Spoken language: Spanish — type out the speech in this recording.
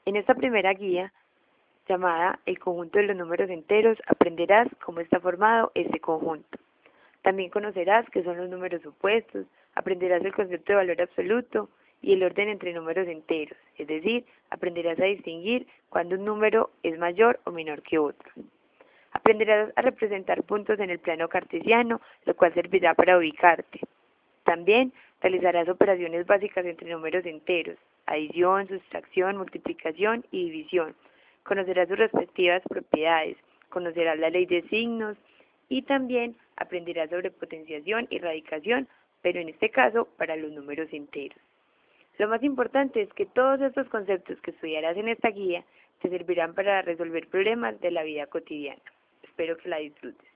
En esta primera guía, llamada El conjunto de los números enteros, aprenderás cómo está formado este conjunto. También conocerás qué son los números supuestos, aprenderás el concepto de valor absoluto y el orden entre números enteros, es decir, aprenderás a distinguir cuando un número es mayor o menor que otro. Aprenderás a representar puntos en el plano cartesiano, lo cual servirá para ubicarte. También realizarás operaciones básicas entre números enteros, adición, sustracción, multiplicación y división. Conocerás sus respectivas propiedades, conocerás la ley de signos y también aprenderás sobre potenciación y radicación, pero en este caso para los números enteros. Lo más importante es que todos estos conceptos que estudiarás en esta guía te servirán para resolver problemas de la vida cotidiana. Espero que la disfrutes.